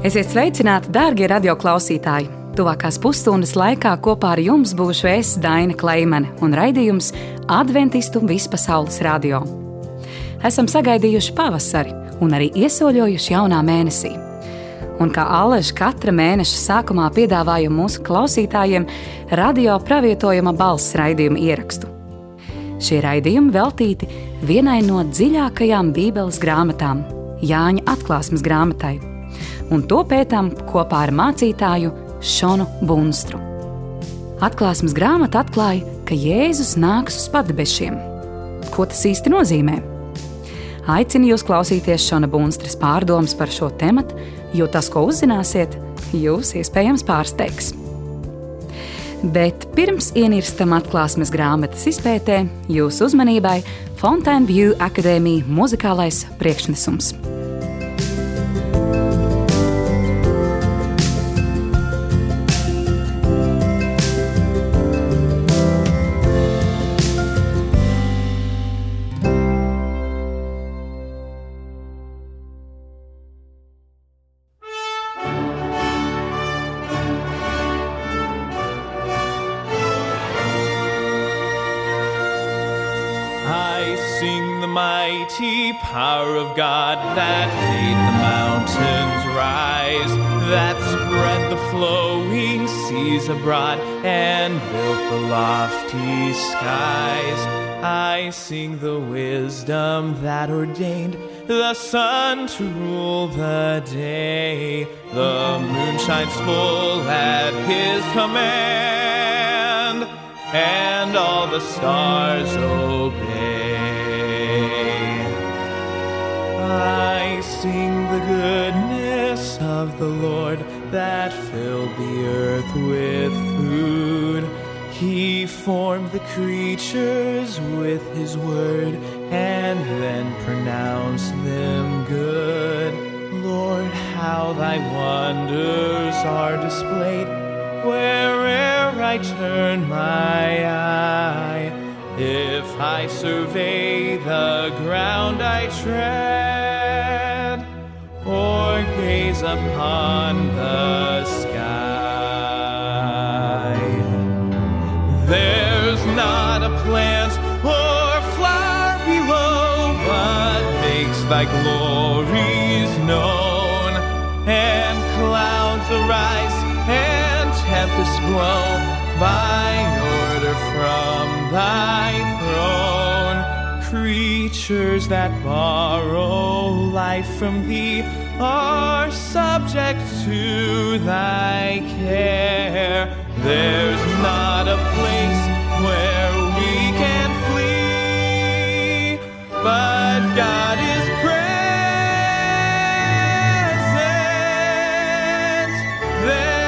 Esiet sveicināti, dārgie radioklausītāji! Tuvākās pusstundas laikā kopā ar jums būšu es, Daina Kleimane, un raidījums Adventistu vispasaules radio. Esam sagaidījuši pavasari un arī iesoļojuši jaunā mēnesī. Un kā allaž katra mēneša sākumā piedāvājam mūsu klausītājiem radio pravietojuma balss raidījumu ierakstu. Šie raidījumi veltīti vienai no dziļākajām Bībeles grāmatām, Jāņa atklāsmes grāmatai, un to pētām kopā ar mācītāju Šonu Bunstru. Atklāsmes grāmata atklāja, ka Jēzus nāks uz padebešiem. Ko tas īsti nozīmē? Aicinu jūs klausīties Šona Bunstras pārdomas par šo tematu, jo tas, ko uzzināsiet, jūs iespējams pārsteigs. Bet pirms ienirstam atklāsmes grāmatas izpētē, jūsu uzmanībai Fontainebleau akadēmija muzikālais priekšnesums. Power of God that made the mountains rise, that spread the flowing seas abroad and built the lofty skies. I sing the wisdom that ordained the sun to rule the day. The moon shines full at his command, and all the stars obey. I sing the goodness of the Lord that filled the earth with food. He formed the creatures with his word and then pronounced them good. Lord, how thy wonders are displayed where'er I turn my eye. If I survey the ground I tread, or gaze upon the sky, there's not a plant or flower below, but makes thy glories known. And clouds arise and tempests blow by order from thy throne. Creatures that borrow life from thee are subject to thy care. There's not a place where we can flee, but God is present there.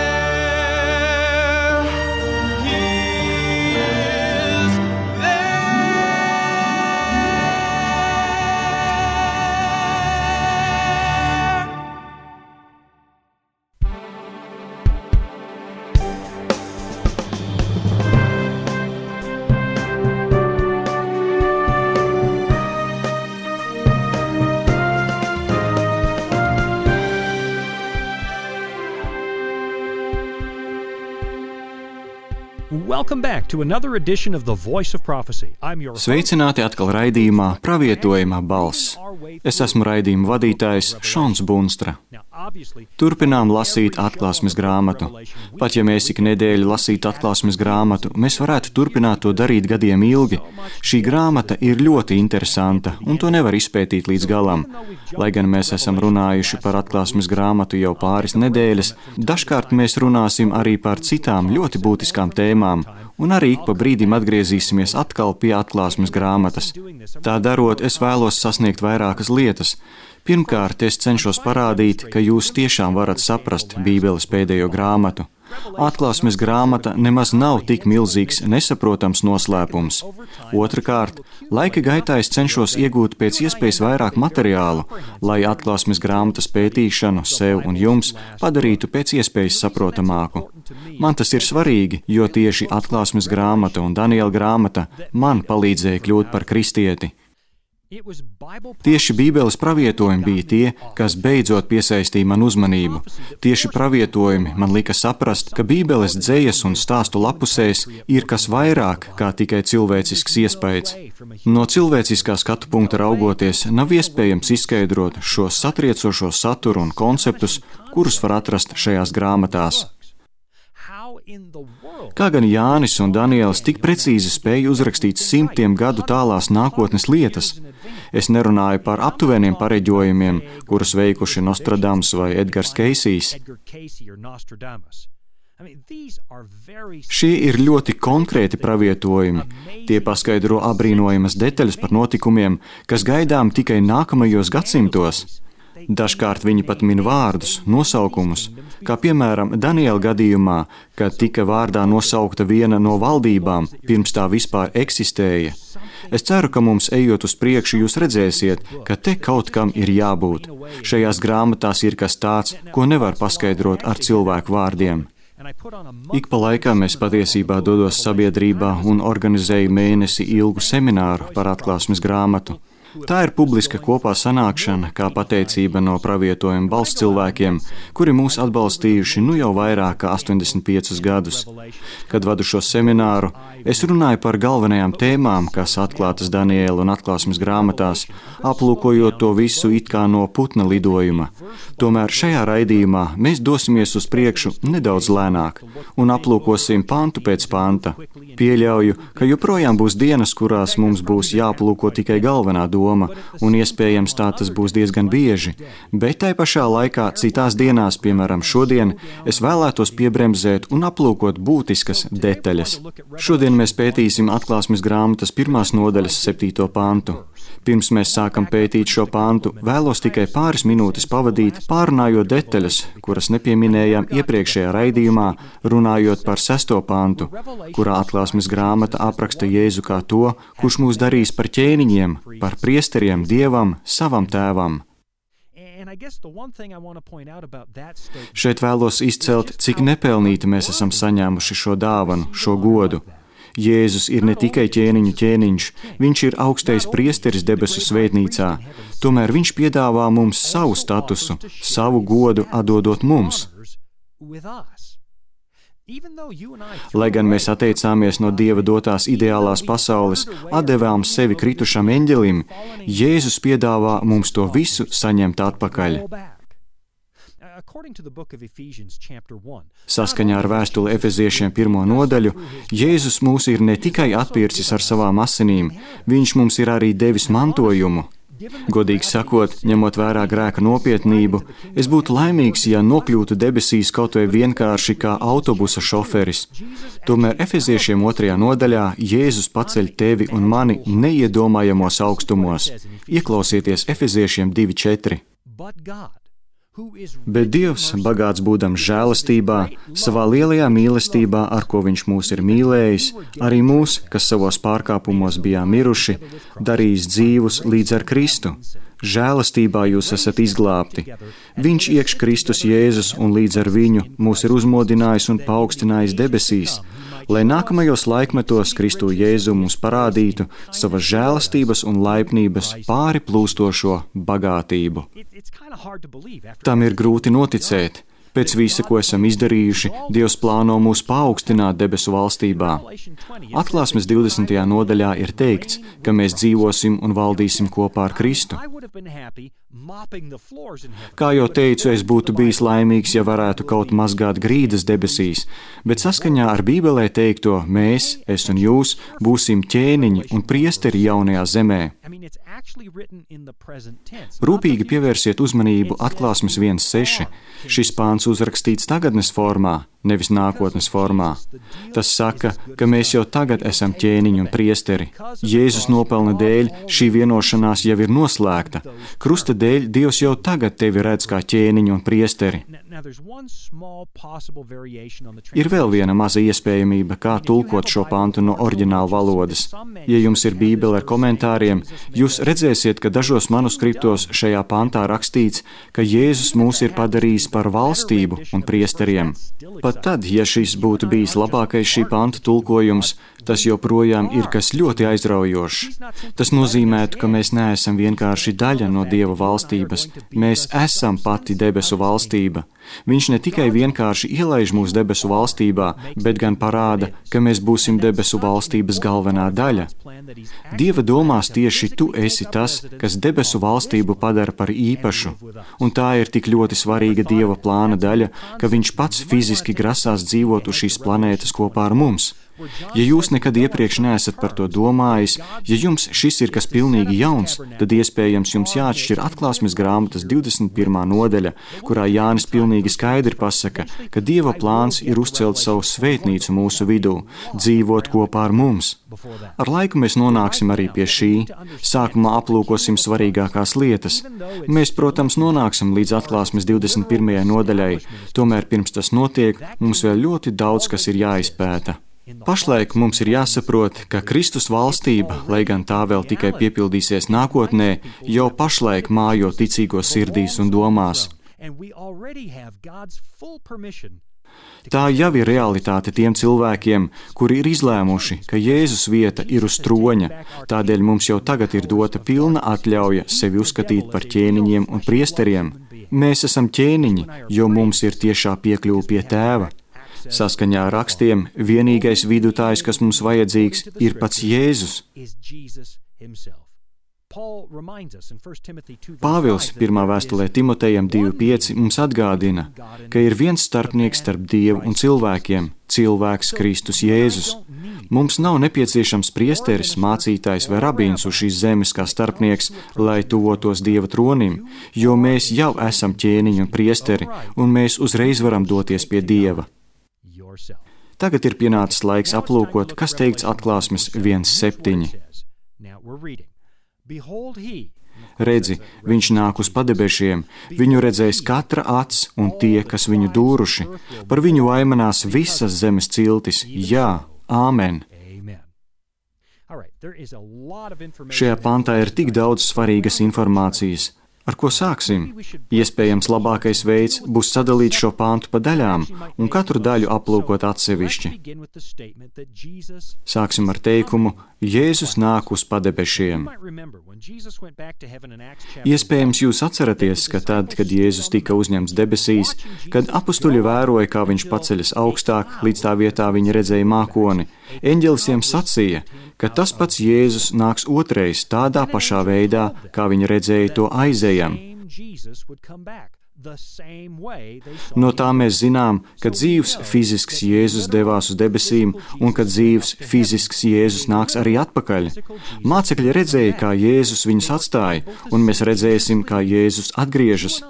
Welcome back to another edition of The Voice of Prophecy. I'm your Sveicināti atkal raidījumā Pravietojuma balss. Es esmu raidījuma vadītājs Šons Bunstra. Turpinām lasīt atklāsmes grāmatu. Pat ja mēs ik nedēļu lasītu atklāsmes grāmatu, mēs varētu turpināt to darīt gadiem ilgi. Šī grāmata ir ļoti interesanta, un to nevar izpētīt līdz galam. Lai gan mēs esam runājuši par atklāsmes grāmatu jau pāris nedēļas, dažkārt mēs runāsim arī par citām ļoti būtiskām tēmām, un arī ik pa brīdim atgriezīsimies atkal pie atklāsmes grāmatas. Tā darot, es vēlos sasniegt vairākas lietas. Pirmkārt, es cenšos parādīt, ka jūs tiešām varat saprast Bībeles pēdējo grāmatu. Atklāsmes grāmata nemaz nav tik milzīgs, nesaprotams noslēpums. Otrakārt, laika gaitā es cenšos iegūt pēc iespējas vairāk materiālu, lai atklāsmes grāmatas pētīšanu sev un jums padarītu pēc iespējas saprotamāku. Man tas ir svarīgi, jo tieši atklāsmes grāmata un Daniela grāmata man palīdzēja kļūt par kristieti. Tieši Bībeles pravietojumi bija tie, kas beidzot piesaistīja man uzmanību. Tieši pravietojumi man lika saprast, ka Bībeles dzejas un stāstu lapusēs ir kas vairāk kā tikai cilvēcisks iespējas. No cilvēciskā skatu punkta raugoties, nav iespējams izskaidrot šo satriecošo saturu un konceptus, kurus var atrast šajās grāmatās. Kā gan Jānis un Daniels tik precīzi spēja uzrakstīt simtiem gadu tālās nākotnes lietas? Es nerunāju par aptuveniem pareģojumiem, kurus veikuši Nostradams vai Edgars Keisijs. Šie ir ļoti konkrēti pravietojumi. Tie paskaidro abrīnojamas detaļas par notikumiem, kas gaidām tikai nākamajos gadsimtos. Dažkārt viņi pat min vārdus, nosaukumus, kā piemēram Daniela gadījumā, kad tika vārdā nosaukta viena no valdībām, pirms tā vispār eksistēja. Es ceru, ka mums ejot uz priekšu jūs redzēsiet, ka te kaut kam ir jābūt. Šajās grāmatās ir kas tāds, ko nevar paskaidrot ar cilvēku vārdiem. Ik pa laikam es patiesībā dodos sabiedrībā un organizēju mēnesi ilgu semināru par atklāsmes grāmatu. Tā ir publiska kopā sanākšana, kā pateicība no pravietojuma balss cilvēkiem, kuri mūs atbalstījuši jau vairāk kā 85 gadus. Kad vadu šo semināru, es runāju par galvenajām tēmām, kas atklātas Daniela un atklāsmes grāmatās, aplūkojot to visu it kā no putna lidojuma. Tomēr šajā raidījumā mēs dosimies uz priekšu nedaudz lēnāk un aplūkosim pantu pēc panta. Pieļauju, ka joprojām būs dienas, kurās mums būs jāaplūko tikai galvenā doma, un iespējams tā tas būs diezgan bieži, bet tai pašā laikā citās dienās, piemēram šodien, es vēlētos piebremzēt un aplūkot būtiskas detaļas. Šodien mēs pētīsim atklāsmes grāmatas 1. nodaļas 7. pantu. Pirms mēs sākam pētīt šo pantu, vēlos tikai pāris minūtes pavadīt, pārunājot detaļas, kuras nepieminējām iepriekšējā raidījumā, runājot par 6. pantu, kurā atklāsmes grāmata apraksta Jēzu kā to, kurš mūs darīs par ķēniņiem, par priesteriem Dievam, savam tēvam. Šeit vēlos izcelt, cik nepelnīti mēs esam saņēmuši šo dāvanu, šo godu. Jēzus ir ne tikai ķēniņu ķēniņš, viņš ir augstais priesteris debesu svētnīcā, tomēr viņš piedāvā mums savu statusu, savu godu atdodot mums. Lai gan mēs atteicāmies no Dieva dotās ideālās pasaules, atdevām sevi kritušam eņģelim, Jēzus piedāvā mums to visu saņemt atpakaļ. Saskaņā ar vēstuli Efeziešiem 1. nodaļu, Jēzus mūs ir ne tikai atpircis ar savām asinīm, viņš mums ir arī devis mantojumu. Godīgi sakot, ņemot vērā grēka nopietnību, es būtu laimīgs, ja nokļūtu debesīs kaut vai vienkārši kā autobusa šoferis. Tomēr Efeziešiem 2. nodaļā Jēzus paceļ tevi un mani neiedomājamos augstumos. Ieklausieties Efeziešiem 2:4. Bet Dievs, bagāts būdams žēlastībā, savā lielajā mīlestībā, ar ko viņš mūs ir mīlējis, arī mūs, kas savos pārkāpumos bijām miruši, darījis dzīvus līdz ar Kristu. Žēlastībā jūs esat izglābti. Viņš iekš Kristus Jēzus un līdz ar viņu mūs ir uzmodinājis un paaugstinājis debesīs, lai nākamajos laikmetos Kristu Jēzu mums parādītu savas žēlastības un laipnības pāri plūstošo bagātību. Tam ir grūti noticēt. Pēc visa, ko esam izdarījuši, Dievs plāno mūs paaugstināt debesu valstībā. Atklāsmes 20. nodaļā ir teikts, ka mēs dzīvosim un valdīsim kopā ar Kristu. Kā jau teicu, es būtu bijis laimīgs, ja varētu kaut mazgāt grīdas debesīs, bet saskaņā ar Bībelē teikto mēs, es un jūs, būsim ķēniņi un priesteri jaunajā zemē. Rūpīgi pievērsiet uzmanību atklāsmes 1:6. Šis pāns uzrakstīts tagadnes formā, nevis nākotnes formā. Tas saka, ka mēs jau tagad esam ķēniņi un priesteri. Jēzus nopelna dēļ šī vienošanās jau ir noslēgta. Krusta dēļ Dievs jau tagad tevi redz kā ķēniņu un priesteri. Ir vēl viena maza iespējamība, kā tulkot šo pantu no oriģināla valodas. Ja jums ir Bībele ar komentāriem, jūs redzēsiet, ka dažos manuskriptos šajā pantā rakstīts, ka Jēzus mūs ir padarījis par valstību un priesteriem. Pat tad, ja šis būtu bijis labākais šī panta tulkojums, tas joprojām ir kas ļoti aizraujošs. Tas nozīmētu, ka mēs neesam vienkārši daļa no Dieva valstības, mēs esam pati debesu valstība. Viņš ne tikai vienkārši ielaiž mūs debesu valstībā, bet gan parāda, ka mēs būsim debesu valstības galvenā daļa. Dieva domās tieši tu esi tas, kas debesu valstību padara par īpašu, un tā ir tik ļoti svarīga Dieva plāna daļa, ka viņš pats fiziski grasās dzīvot uz šīs planētas kopā ar mums. Ja jūs nekad iepriekš neesat par to domājis, ja jums šis ir kas pilnīgi jauns, tad iespējams jums jāatšķir Atklāsmes grāmatas 21. nodaļa, kurā Jānis pilnīgi skaidri pasaka, ka Dieva plāns ir uzcelt savu svētnīcu mūsu vidū, dzīvot kopā ar mums. Ar laiku mēs nonāksim arī pie šī. Sākumā aplūkosim svarīgākās lietas. Mēs, protams, nonāksim līdz Atklāsmes 21. nodaļai, tomēr pirms tas notiek, mums vēl ļoti daudz, kas ir jāizpēta. Pašlaik mums ir jāsaprot, ka Kristus valstība, lai gan tā vēl tikai piepildīsies nākotnē, jau pašlaik mājo ticīgo sirdīs un domās. Tā jau ir realitāte tiem cilvēkiem, kuri ir izlēmuši, ka Jēzus vieta ir uz troņa, tādēļ mums jau tagad ir dota pilna atļauja sevi uzskatīt par ķēniņiem un priesteriem. Mēs esam ķēniņi, jo mums ir tiešā piekļuve pie Tēva. Saskaņā ar rakstiem, vienīgais vidutājs, kas mums vajadzīgs, ir pats Jēzus. Pāvils 1. vēstulē Timotejam 2.5 mums atgādina, ka ir viens starpnieks starp Dievu un cilvēkiem, cilvēks Kristus Jēzus. Mums nav nepieciešams priesteris, mācītājs vai rabīns uz šīs zemes kā starpnieks, lai tuvotos Dieva tronim, jo mēs jau esam ķēniņi un priesteri, un mēs uzreiz varam doties pie Dieva. Tagad ir pienācis laiks aplūkot, kas teikts Atklāsmes 1.7. Redzi, viņš nāk uz padebešiem, viņu redzēs katra acs un tie, kas viņu dūruši. Par viņu vaimanās visas zemes ciltis. Jā, āmen. Šajā pantā ir tik daudz svarīgas informācijas. Ar ko sāksim? Iespējams, labākais veids būs sadalīt šo pāntu pa daļām un katru daļu aplūkot atsevišķi. Sāksim ar teikumu: Jēzus nāk uz padebešiem. Iespējams, jūs atceraties, ka tad, kad Jēzus tika uzņemts debesīs, kad apustuļi vēroja, kā viņš paceļas augstāk, līdz tā vietā viņi redzēja mākoni, eņģelis tiem sacīja, ka tas pats Jēzus nāks otrais tādā pašā veidā, kā viņi redzēja to aizejam. No tā mēs zinām, ka dzīvs fizisks Jēzus devās uz debesīm un ka dzīvs fizisks Jēzus nāks arī atpakaļ. Mācekļi redzēja, kā Jēzus viņus atstāja, un mēs redzēsim, kā Jēzus atgriežas.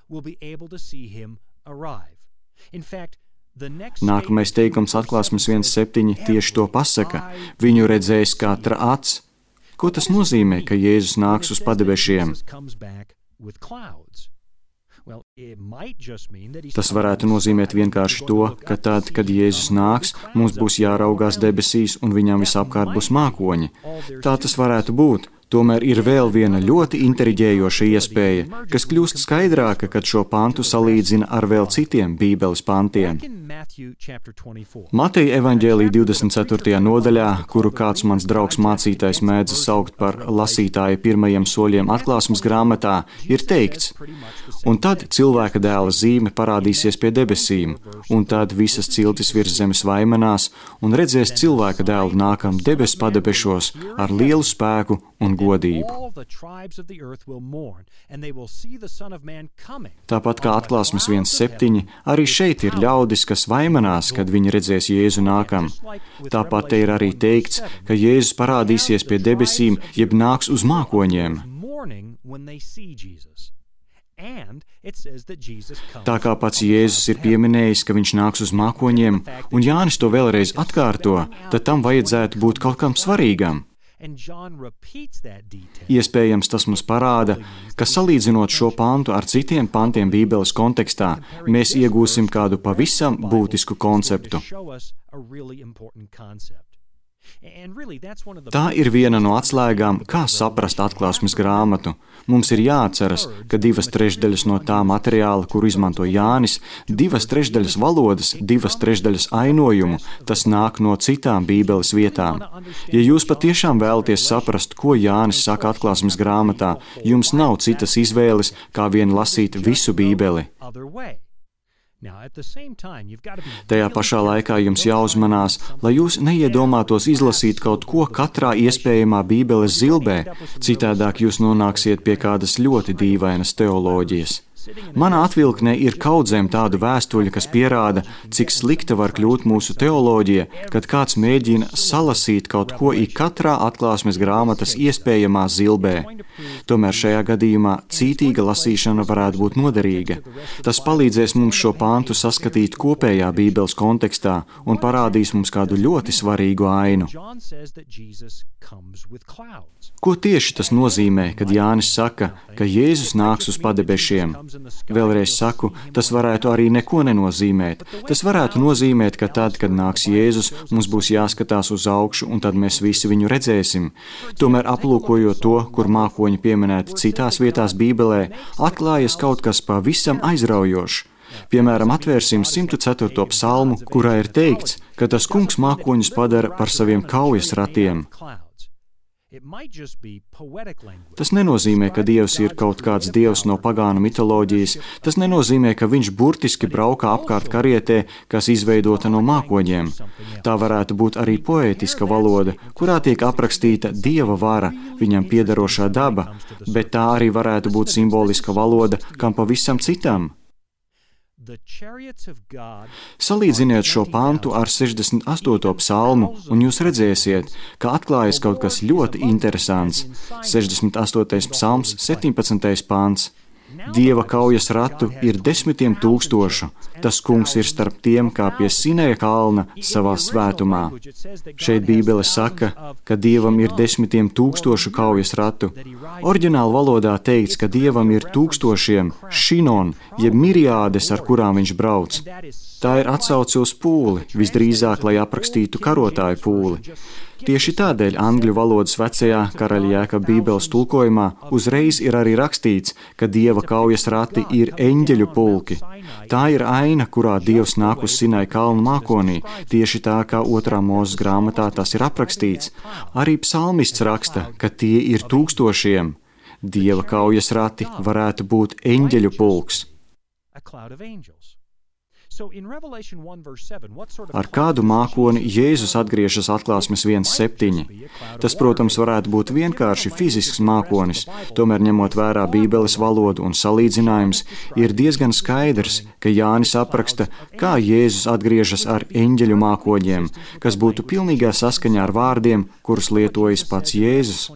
Nākamais teikums Atklāsmes 1.7 tieši to pasaka. Viņu redzēs katra acs. Ko tas nozīmē, ka Jēzus nāks uz padebešiem? Tas varētu nozīmēt vienkārši to, ka tad, kad Jēzus nāks, mums būs jāraugās debesīs un viņam visapkārt būs mākoņi. Tā tas varētu būt. Tomēr ir vēl viena ļoti intriģējoša iespēja, kas kļūst skaidrāka, kad šo pantu salīdzina ar vēl citiem Bībeles pantiem. Mateja evaņģēlija 24. nodaļā, kuru kāds mans draugs mācītājs mēdz saukt par lasītāja pirmajiem soļiem Atklāsmes grāmatā, ir teikts: un tad cilvēka dēla zīme parādīsies pie debesīm, un tad visas ciltis virs zemes vaimanās, un redzēs cilvēka dēlu nākam debesu padebešos ar lielu spēku un godību. Tāpat kā Atklāsmes 1.7, arī šeit ir ļaudis, kas vaimanās, kad viņi redzēs Jēzu nākam. Tāpat te ir arī teikts, ka Jēzus parādīsies pie debesīm, jeb nāks uz mākoņiem. Tā kā pats Jēzus ir pieminējis, ka viņš nāks uz mākoņiem, un Jānis to vēlreiz atkārto, tad tam vajadzētu būt kaut kam svarīgam. Iespējams, tas mums parāda, ka salīdzinot šo pantu ar citiem pantiem Bībeles kontekstā, mēs iegūsim kādu pavisam būtisku konceptu. Tā ir viena no atslēgām, kā saprast atklāsmes grāmatu. Mums ir jāatceras, ka 2/3 no tā materiāla, kuru izmanto Jānis, 2/3 valodas, 2/3 ainojumu, tas nāk no citām Bībeles vietām. Ja jūs patiešām vēlaties saprast, ko Jānis saka atklāsmes grāmatā, jums nav citas izvēles, kā vien lasīt visu Bībeli. Tajā pašā laikā jums jāuzmanās, lai jūs neiedomātos izlasīt kaut ko katrā iespējamā Bībeles zilbē, citādāk jūs nonāksiet pie kādas ļoti dīvainas teoloģijas. Manā atvilknē ir kaudzēm tādu vēstuļu, kas pierāda, cik slikta var kļūt mūsu teoloģija, kad kāds mēģina salasīt kaut ko ik katrā atklāsmes grāmatas iespējamā zilbē. Tomēr šajā gadījumā cītīga lasīšana varētu būt noderīga. Tas palīdzēs mums šo pantu saskatīt kopējā Bībeles kontekstā un parādīs mums kādu ļoti svarīgu ainu. Ko tieši tas nozīmē, kad Jānis saka, ka Jēzus nāks uz padebešiem? Vēlreiz saku, tas varētu arī neko nenozīmēt. Tas varētu nozīmēt, ka tad, kad nāks Jēzus, mums būs jāskatās uz augšu un tad mēs visi viņu redzēsim. Tomēr aplūkojot to, kur mākoņi pieminēti citās vietās Bībelē, atklājas kaut kas pavisam aizraujošs. Piemēram, atvērsim 104. psalmu, kurā ir teikts, ka tas kungs mākoņus padara par saviem kaujas ratiem. Tas nenozīmē, ka Dievs ir kaut kāds dievs no pagānu mitoloģijas. Tas nenozīmē, ka viņš burtiski braukā apkārt karietē, kas izveidota no mākoņiem. Tā varētu būt arī poētiska valoda, kurā tiek aprakstīta Dieva vara, viņam piederošā daba, bet tā arī varētu būt simboliska valoda kam pavisam citam. Salīdziniet šo pantu ar 68. psalmu, un jūs redzēsiet, ka atklājas kaut kas ļoti interesants. 68. psalms, 17. pants. Dieva kaujas ratu ir 10 000. Tas kungs ir starp tiem kā pie Sineja kalna savā svētumā. Šeit Bībele saka, ka Dievam ir 10 000 kaujas ratu. Oriģināla valodā teikts, ka Dievam ir tūkstošiem šinon, jeb miriādes, ar kurām viņš brauc. Tā ir atsauce uz pūli, visdrīzāk, lai aprakstītu karotāju pūli. Tieši tādēļ angļu valodas vecajā karaļa Jēkaba Bībeles tulkojumā uzreiz ir arī rakstīts, ka Dieva kaujas rati ir eņģeļu pulki. Tā ir aina, kurā Dievs nāk uz Sinai kalnu mākonī, tieši tā kā 2. Mūzes grāmatā tas ir aprakstīts. Arī psalmists raksta, ka tie ir tūkstošiem. Dieva kaujas rati varētu būt eņģeļu pulks. Ar kādu mākoni Jēzus atgriežas atklāsmes 1:7. Tas, protams, varētu būt vienkārši fizisks mākonis, tomēr ņemot vērā Bībeles valodu un salīdzinājums, ir diezgan skaidrs, ka Jānis apraksta, kā Jēzus atgriežas ar eņģeļu mākoņiem, kas būtu pilnīgā saskaņā ar vārdiem, kurus lietojas pats Jēzus.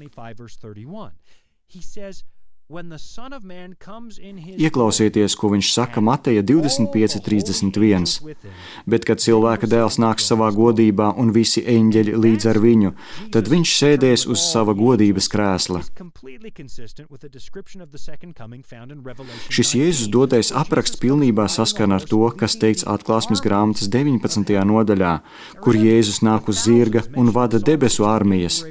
Ieklausieties, ko viņš saka Mateja 25:31. Bet, kad cilvēka dēls nāks savā godībā un visi eņģeļi līdz ar viņu, tad viņš sēdēs uz sava godības krēsla. Šis Jēzus dotais apraksts pilnībā saskan ar to, kas teikts atklāsmes grāmatas 19. nodaļā, kur Jēzus nāk uz zirga un vada debesu armijas.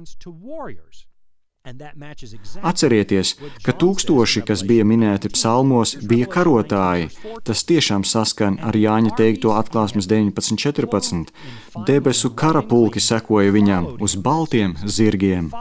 Atcerieties, ka tūkstoši, kas bija minēti psalmos, bija karotāji. Tas tiešām saskan ar Jāņa teikto atklāsmes 19:14. Debesu karapulki sekoja viņam uz baltiem zirgiem.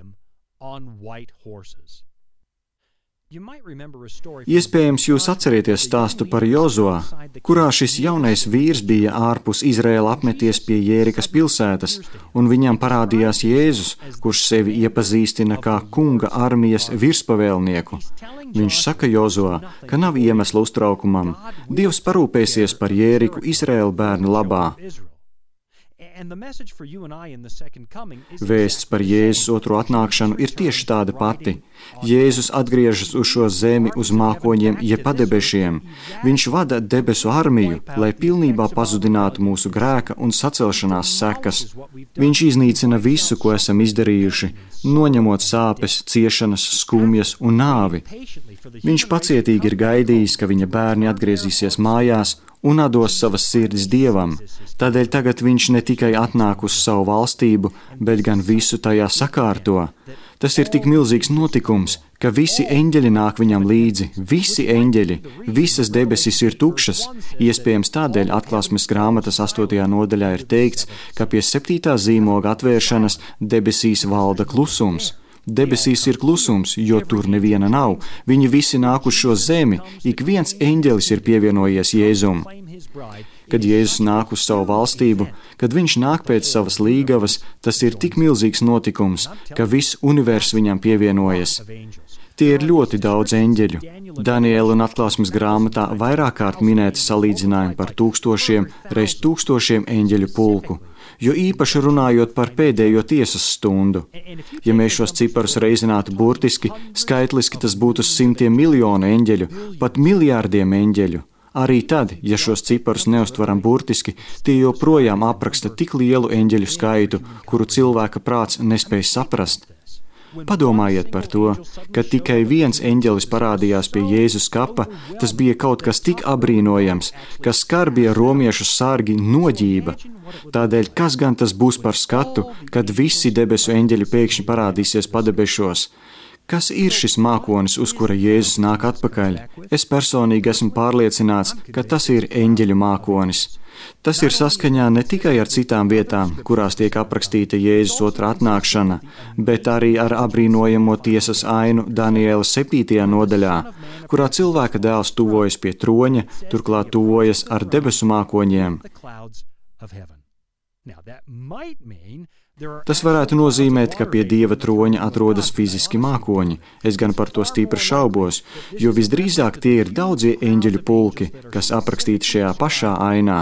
Iespējams, jūs atcerieties stāstu par Jozuā, kurā šis jaunais vīrs bija ārpus Izraēla apmeties pie Jērikas pilsētas, un viņam parādījās Jēzus, kurš sevi iepazīstina kā kunga armijas virspavēlnieku. Viņš saka Jozuā, ka nav iemesla uztraukumam. Dievs parūpēsies par Jēriku Izraēla bērnu labā. Vēsts par Jēzus otro atnākšanu ir tieši tāda pati. Jēzus atgriežas uz šo zemi, uz mākoņiem, jeb padebešiem. Viņš vada debesu armiju, lai pilnībā pazudinātu mūsu grēka un sacelšanās sekas. Viņš iznīcina visu, ko esam izdarījuši, noņemot sāpes, ciešanas, skumjas un nāvi. Viņš pacietīgi ir gaidījis, ka viņa bērni atgriezīsies mājās un atdos savas sirdis Dievam. Tādēļ tagad viņš ne tikai atnāk uz savu valstību, bet gan visu tajā sakārto. Tas ir tik milzīgs notikums, ka visi eņģeļi nāk viņam līdzi, visi eņģeļi, visas debesis ir tukšas. Iespējams tādēļ Atklāsmes grāmatas 8. nodaļā ir teikts, ka pie 7. zīmoga atvēršanas debesīs valda klusums. Debesīs ir klusums, jo tur neviena nav. Viņi visi nāk uz šo zemi, ik viens eņģelis ir pievienojies Jēzum. Kad Jēzus nāk uz savu valstību, kad viņš nāk pēc savas līgavas, tas ir tik milzīgs notikums, ka viss universs viņam pievienojas. Tie ir ļoti daudz eņģeļu. Daniela un Atklāsmes grāmatā vairāk kārt minēti salīdzinājumi par 1000 reiz 1000 eņģeļu pulku, jo īpaši runājot par pēdējo tiesas stundu. Ja mēs šos ciparus reizinātu burtiski, skaitliski tas būtu 100 miljonu eņģeļu, pat miljārdiem eņģeļu. Arī tad, ja šos ciparus neuztveram burtiski, tie joprojām apraksta tik lielu eņģeļu skaitu, kuru cilvēka prāts nespēj saprast. Padomājiet par to, ka tikai viens eņģelis parādījās pie Jēzus kapa, tas bija kaut kas tik abrīnojams, ka skarbie romiešu sargi noģība. Tādēļ, kas gan tas būs par skatu, kad visi debesu eņģeļi pēkšņi parādīsies padebešos? Kas ir šis mākonis, uz kura Jēzus nāk atpakaļ? Es personīgi esmu pārliecināts, ka tas ir eņģeļu mākonis. Tas ir saskaņā ne tikai ar citām vietām, kurās tiek aprakstīta Jēzus otrā atnākšana, bet arī ar abrīnojamo tiesas ainu Daniela 7. nodaļā, kurā cilvēka dēls tuvojas pie troņa, turklāt tuvojas ar debesu mākoņiem. Tas varētu nozīmēt, ka pie Dieva troņa atrodas fiziski mākoņi. Es gan par to stipri šaubos, jo visdrīzāk tie ir daudzie eņģeļu pulki, kas aprakstīti šajā pašā ainā.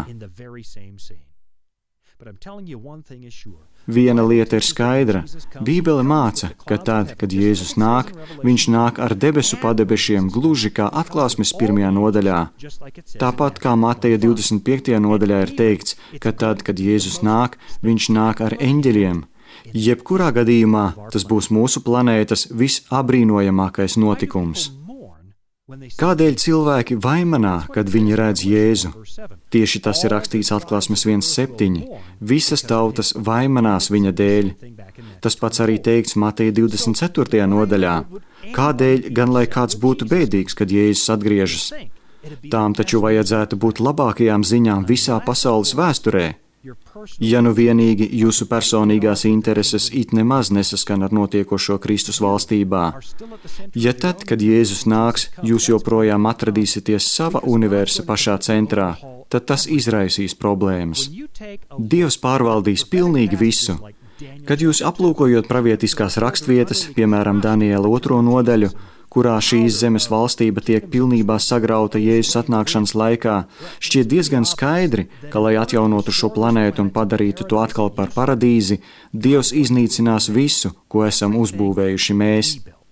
Viena lieta ir skaidra. Bībele māca, ka tad, kad Jēzus nāk, viņš nāk ar debesu padebešiem gluži kā Atklāsmes 1. nodaļā. Tāpat kā Mateja 25. nodaļā ir teikts, ka tad, kad Jēzus nāk, viņš nāk ar eņģeļiem. Jebkurā gadījumā tas būs mūsu planētas visabrīnojamākais notikums. Kādēļ cilvēki vaimanā, kad viņi redz Jēzu? Tieši tas ir rakstīts Atklāsmes 1.7. Visas tautas vaimanās viņa dēļ. Tas pats arī teikts Mateja 24. nodaļā. Kādēļ gan lai kāds būtu bēdīgs, kad Jēzus atgriežas? Tām taču vajadzētu būt labākajām ziņām visā pasaules vēsturē. Ja nu vienīgi jūsu personīgās intereses it nemaz nesaskan ar notiekošo Kristus valstībā, ja tad, kad Jēzus nāks, jūs joprojām atradīsieties sava universa pašā centrā, tad tas izraisīs problēmas. Dievs pārvaldīs pilnīgi visu. Kad jūs aplūkojot pravietiskās rakstvietas, piemēram, Daniela 2. nodaļu, kurā šīs zemes valstība tiek pilnībā sagrauta Jēzus atnākšanas laikā, šķiet diezgan skaidri, ka, lai atjaunotu šo planētu un padarītu to atkal par paradīzi, Dievs iznīcinās visu, ko esam uzbūvējuši mēs.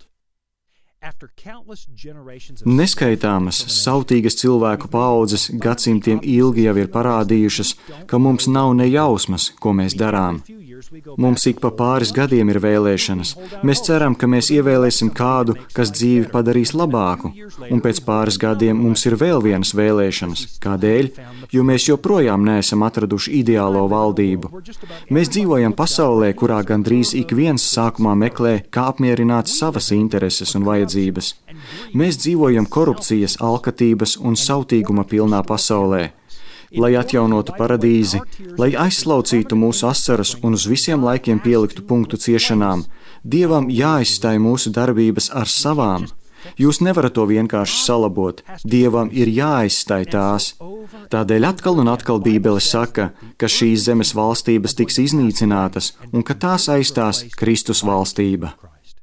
Neskaitāmas, sautīgas cilvēku paaudzes gadsimtiem ilgi jau ir parādījušas, ka mums nav ne jausmas, ko mēs darām. Mums ik pa pāris gadiem ir vēlēšanas. Mēs ceram, ka mēs ievēlēsim kādu, kas dzīvi padarīs labāku, un pēc pāris gadiem mums ir vēl vienas vēlēšanas. Kādēļ? Jo mēs joprojām neesam atraduši ideālo valdību. Mēs dzīvojam pasaulē, kurā gandrīz ik viens sākumā meklē, kā apmierināt savas intereses un vajadzības. Mēs dzīvojam korupcijas, alkatības un sautīguma pilnā pasaulē. Lai atjaunotu paradīzi, lai aizslaucītu mūsu asaras un uz visiem laikiem pieliktu punktu ciešanām, Dievam jāizstāj mūsu darbības ar savām. Jūs nevarat to vienkārši salabot, Dievam ir jāizstāj tās. Tādēļ atkal un atkal Bībele saka, ka šīs zemes valstības tiks iznīcinātas un ka tās aizstās Kristus valstība.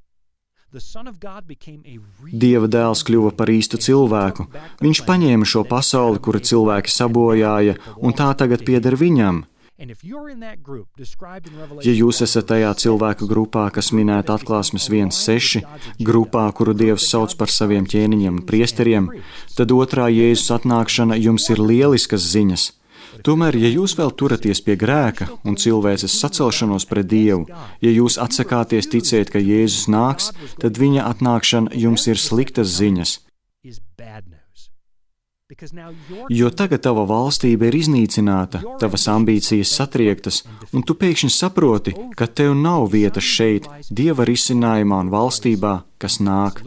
Dieva dēls kļuva par īstu cilvēku. Viņš paņēma šo pasauli, kuru cilvēki sabojāja, un tā tagad pieder viņam. Ja jūs esat tajā cilvēku grupā, kas minēta Atklāsmes 1:6, grupā, kuru Dievs sauc par saviem ķēniņiem un priesteriem, tad otrā Jēzus atnākšana jums ir lieliskas ziņas. Tomēr, ja jūs vēl turaties pie grēka un cilvēces sacelšanos pret Dievu, ja jūs atsakāties ticēt, ka Jēzus nāks, tad viņa atnākšana jums ir sliktas ziņas. Jo tagad tava valstība ir iznīcināta, tavas ambīcijas satriektas, un tu pēkšņi saproti, ka tev nav vietas šeit, Dieva risinājumā un valstībā, kas nāk.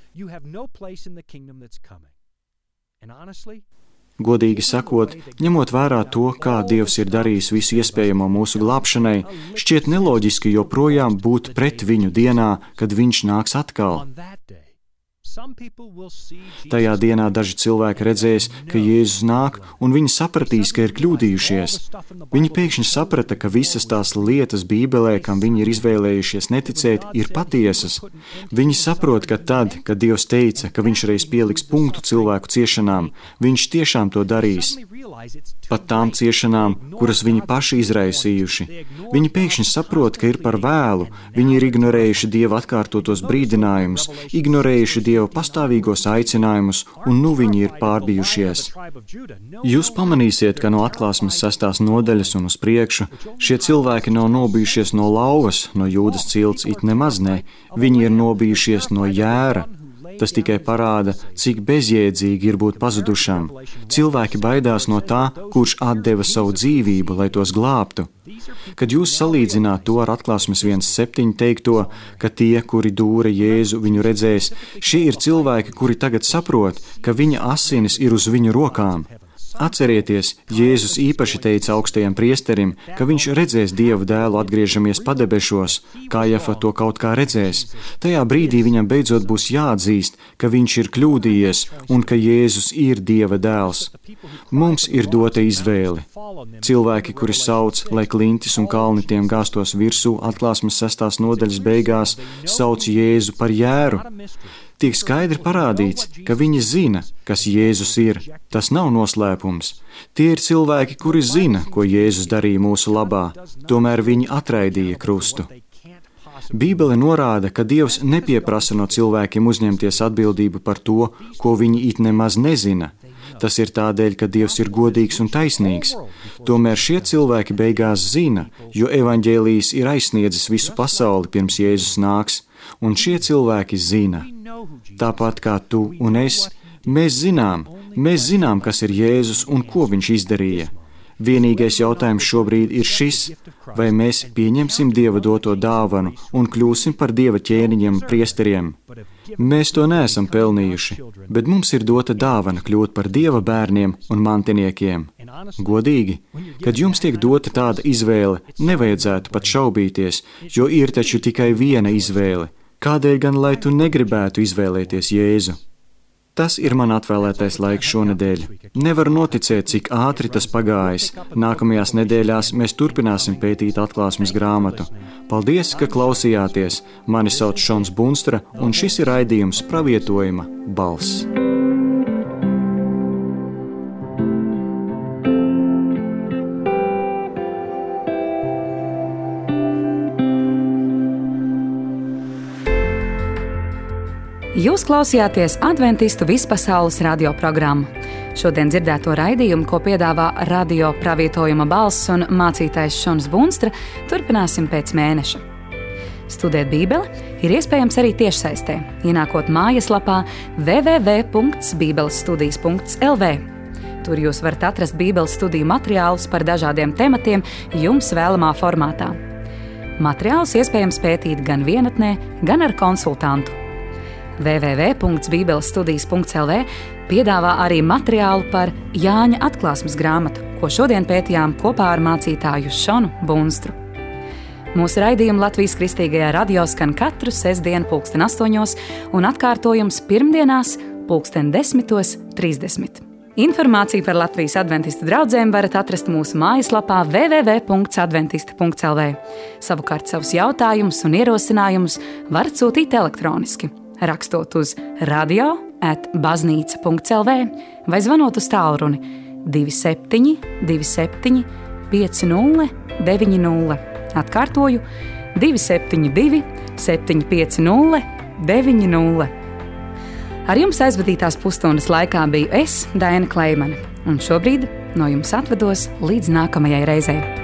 Godīgi sakot, ņemot vērā to, kā Dievs ir darījis visu iespējamo mūsu glābšanai, šķiet neloģiski joprojām būt pret viņu dienā, kad viņš nāks atkal. Tajā dienā daži cilvēki redzēs, ka Jēzus nāk, un viņi sapratīs, ka ir kļūdījušies. Viņi pēkšņi saprata, ka visas tās lietas Bībelē, kam viņi ir izvēlējušies neticēt, ir patiesas. Viņi saprot, ka tad, kad Dievs teica, ka viņš reiz pieliks punktu cilvēku ciešanām, viņš tiešām to darīs. Pat tām ciešanām, kuras viņi paši izraisījuši. Viņi pēkšņi saprot, ka ir par vēlu. Viņi ir ignorējuši Dieva atkārtotos brīdinājumus, ignorējuši Dieva pastāvīgos aicinājumus, un nu viņi ir pārbijušies. Jūs pamanīsiet, ka no Atklāsmes 6. nodaļas un uz priekšu šie cilvēki nav nobijušies no lauvas, no Jūdas cilts, it nemaz ne. Viņi ir nobijušies no jēra. Tas tikai parāda, cik bezjēdzīgi ir būt pazudušam. Cilvēki baidās no tā, kurš atdeva savu dzīvību, lai tos glābtu. Kad jūs salīdzināt to ar Atklāsmes 1:7 teikto, ka tie, kuri dūra Jēzu, viņu redzēs, šie ir cilvēki, kuri tagad saprot, ka viņa asinis ir uz viņu rokām. Atcerieties, Jēzus īpaši teica augstajam priesterim, ka viņš redzēs Dieva dēlu atgriežamies padebešos, Kājafa to kaut kā redzēs. Tajā brīdī viņam beidzot būs jāatzīst, ka viņš ir kļūdījies un ka Jēzus ir Dieva dēls. Mums ir dota izvēle. Cilvēki, kuri sauc, lai klintis un kalni tiem gāstos virsū, Atklāsmes 6. nodaļas beigās, sauc Jēzu par jēru. Tiek skaidri parādīts, ka viņi zina, kas Jēzus ir. Tas nav noslēpums. Tie ir cilvēki, kuri zina, ko Jēzus darīja mūsu labā, tomēr viņi atraidīja krustu. Bībele norāda, ka Dievs nepieprasa no cilvēkiem uzņemties atbildību par to, ko viņi it nemaz nezina. Tas ir tādēļ, ka Dievs ir godīgs un taisnīgs. Tomēr šie cilvēki beigās zina, jo evaņģēlijs ir aizsniedzis visu pasauli pirms Jēzus nāks, un šie cilvēki zina. Tāpat kā tu un es, mēs zinām, kas ir Jēzus un ko viņš izdarīja. Vienīgais jautājums šobrīd ir šis, vai mēs pieņemsim Dieva doto dāvanu un kļūsim par Dieva ķēniņiem un priesteriem. Mēs to neesam pelnījuši, bet mums ir dota dāvana kļūt par Dieva bērniem un mantiniekiem. Godīgi, kad jums tiek dota tāda izvēle, nevajadzētu pat šaubīties, jo ir taču tikai viena izvēle. Kādēļ gan, lai tu negribētu izvēlēties Jēzu? Tas ir man atvēlētais laiks šonedēļ. Nevaru noticēt, cik ātri tas pagājis. Nākamajās nedēļās mēs turpināsim pētīt Atklāsmes grāmatu. Paldies, ka klausījāties. Mani sauc Šons Bunstra, un šis ir raidījums Pravietojuma balss. Jūs klausījāties Adventistu vispasaules radioprogrammu. Šodien dzirdēto raidījumu, ko piedāvā radio Pravietojuma balss un mācītājs Šons Bunstra, turpināsim pēc mēneša. Studēt Bībeli ir iespējams arī tiešsaistē, ienākot mājaslapā www.bībelestudijas.lv. Tur jūs varat atrast Bībeles studiju materiālus par dažādiem tematiem jums vēlamā formātā. Materiālus iespējams pētīt gan vienatnē, gan ar konsultantu. www.bībelestudijas.lv piedāvā arī materiālu par Jāņa atklāsmes grāmatu, ko šodien pētījām kopā ar mācītāju Šonu Bunstru. Mūsu raidījumi Latvijas Kristīgajā radio skan katru sestdienu 8:00 un atkārtojums pirmdienās 10:30. Informāciju par Latvijas adventistu draudzēm varat atrast mūsu mājaslapā www.adventisti.lv. Savukārt savus jautājumus un ierosinājumus varat sūtīt elektroniski, rakstot uz radio@baznīca.lv vai zvanot uz tālruni 27 27 772-90. Atkārtoju 272 750 90. Ar jums aizvadītās pusstundas laikā biju es, Daina Kleimane, un šobrīd no jums atvados līdz nākamajai reizei.